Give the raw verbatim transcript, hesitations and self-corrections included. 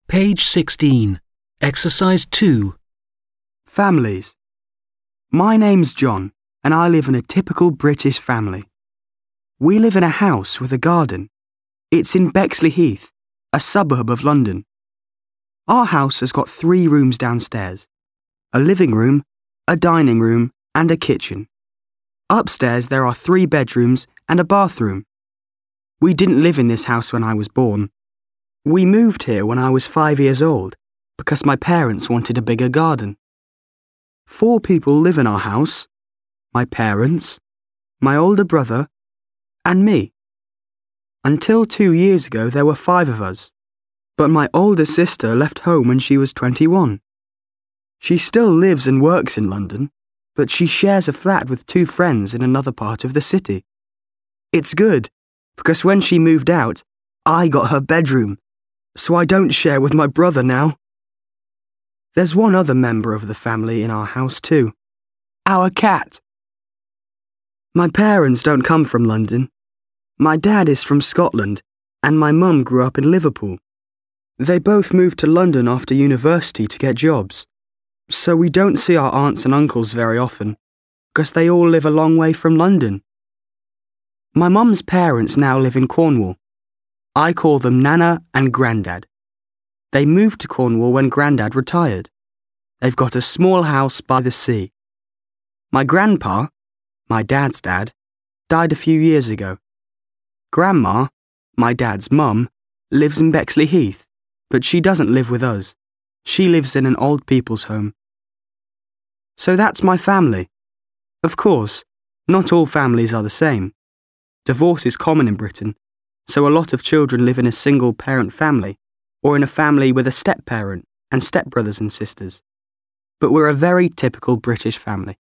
Page sixteen. Exercise two. Families. My name's John, and I live in a typical British family. We live in a house with a garden. It's in Bexley Heath, a suburb of London. Our house has got three rooms downstairs: a living room, a dining room, and a kitchen. Upstairs there are three bedrooms and a bathroom. We didn't live in this house when I was born. We moved here when I was five years old because my parents wanted a bigger garden. Four people live in our house: my parents, my older brother, and me. Until two years ago there were five of us, but my older sister left home when she was twenty-one. She still lives and works in London, but she shares a flat with two friends in another part of the city. It's good, because when she moved out, I got her bedroom, so I don't share with my brother now. There's one other member of the family in our house too: our cat. My parents don't come from London. My dad is from Scotland, and my mum grew up in Liverpool. They both moved to London after university to get jobs, so we don't see our aunts and uncles very often, because they all live a long way from London. My mum's parents now live in Cornwall. I call them Nana and Grandad. They moved to Cornwall when Grandad retired. They've got a small house by the sea. My grandpa, my dad's dad, died a few years ago. Grandma, my dad's mum, lives in Bexley Heath, but she doesn't live with us. She lives in an old people's home. So that's my family. Of course, not all families are the same. Divorce is common in Britain, so a lot of children live in a single-parent family, or in a family with a step-parent and step-brothers and sisters. But we're a very typical British family.